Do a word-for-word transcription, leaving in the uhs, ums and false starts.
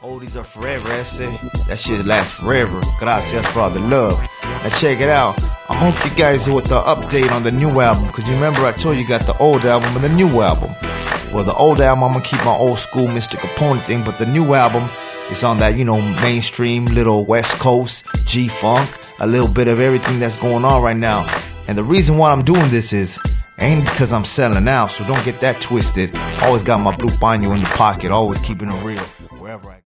Oldies are forever, ese. That shit lasts forever. Gracias for all the love. Now check it out. I'm gonna hook you guys with the update on the new album, because you remember I told you you got the old album and the new album. Well, the old album, I'm gonna keep my old school Mister Capone thing, but the new album is on that, you know, mainstream, little West Coast, G-Funk, a little bit of everything that's going on right now. And the reason why I'm doing this is, ain't because I'm selling out, so don't get that twisted. Always got my blue baño in the pocket, always keeping it real, wherever I